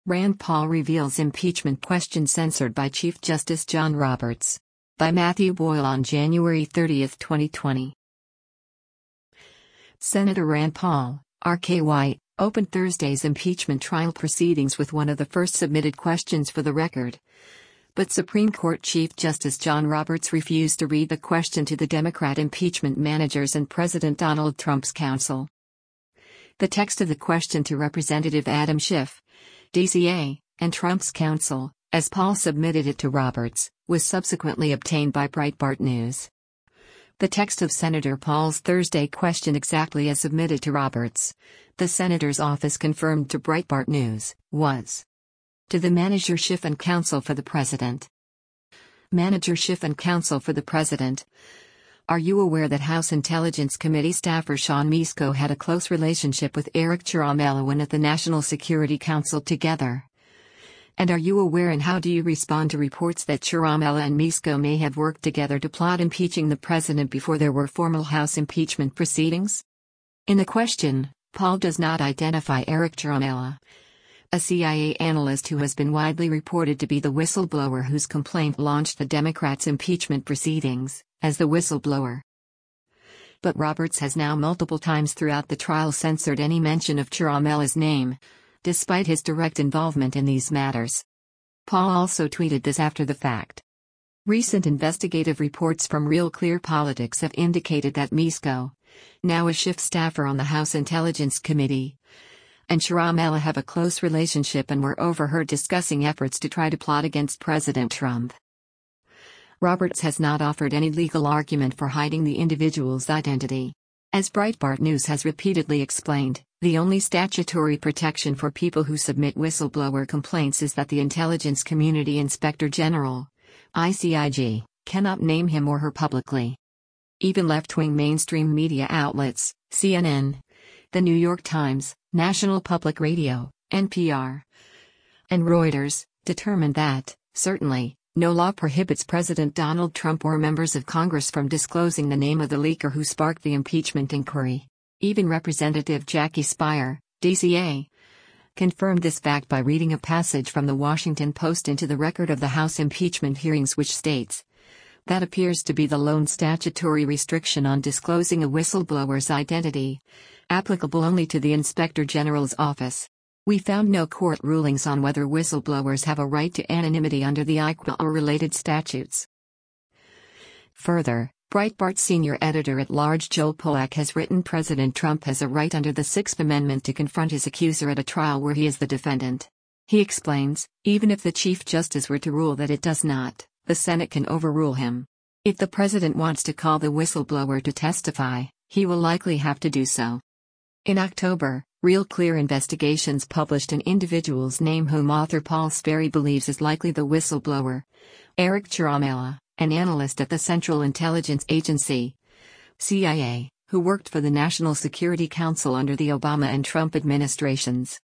Rand Paul reveals impeachment question censored by Chief Justice John Roberts. By Matthew Boyle on January 30, 2020. Senator Rand Paul, RKY, opened Thursday's impeachment trial proceedings with one of the first submitted questions for the record. But Supreme Court Chief Justice John Roberts refused to read the question to the Democrat impeachment managers and President Donald Trump's counsel. The text of the question to Representative Adam Schiff, DCA, and Trump's counsel, as Paul submitted it to Roberts, was subsequently obtained by Breitbart News. The text of Senator Paul's Thursday question exactly as submitted to Roberts, the senator's office confirmed to Breitbart News, was: to the Manager Schiff and Counsel for the President. Manager Schiff and Counsel for the President. Are you aware that House Intelligence Committee staffer Sean Misko had a close relationship with Eric Ciaramella when at the National Security Council together? And are you aware and how do you respond to reports that Ciaramella and Misko may have worked together to plot impeaching the president before there were formal House impeachment proceedings? In the question, Paul does not identify Eric Ciaramella, a CIA analyst who has been widely reported to be the whistleblower whose complaint launched the Democrats' impeachment proceedings, as the whistleblower. But Roberts has now multiple times throughout the trial censored any mention of Ciaramella's name, despite his direct involvement in these matters. Paul also tweeted this after the fact. Recent investigative reports from Real Clear Politics have indicated that Misko, now a Schiff staffer on the House Intelligence Committee, and Ciaramella have a close relationship and were overheard discussing efforts to try to plot against President Trump. Roberts has not offered any legal argument for hiding the individual's identity. As Breitbart News has repeatedly explained, the only statutory protection for people who submit whistleblower complaints is that the Intelligence Community Inspector General, ICIG, cannot name him or her publicly. Even left-wing mainstream media outlets, CNN, The New York Times, National Public Radio, NPR, and Reuters, determined that, certainly, no law prohibits President Donald Trump or members of Congress from disclosing the name of the leaker who sparked the impeachment inquiry. Even Representative Jackie Speier, DCA, confirmed this fact by reading a passage from the Washington Post into the record of the House impeachment hearings, which states, "That appears to be the lone statutory restriction on disclosing a whistleblower's identity, applicable only to the Inspector General's office. We found no court rulings on whether whistleblowers have a right to anonymity under the ICWA or related statutes." Further, Breitbart senior editor-at-large Joel Pollack has written President Trump has a right under the Sixth Amendment to confront his accuser at a trial where he is the defendant. He explains, even if the Chief Justice were to rule that it does not, the Senate can overrule him. If the president wants to call the whistleblower to testify, he will likely have to do so. In October, Real Clear Investigations published an individual's name whom author Paul Sperry believes is likely the whistleblower, Eric Ciaramella, an analyst at the Central Intelligence Agency, CIA, who worked for the National Security Council under the Obama and Trump administrations.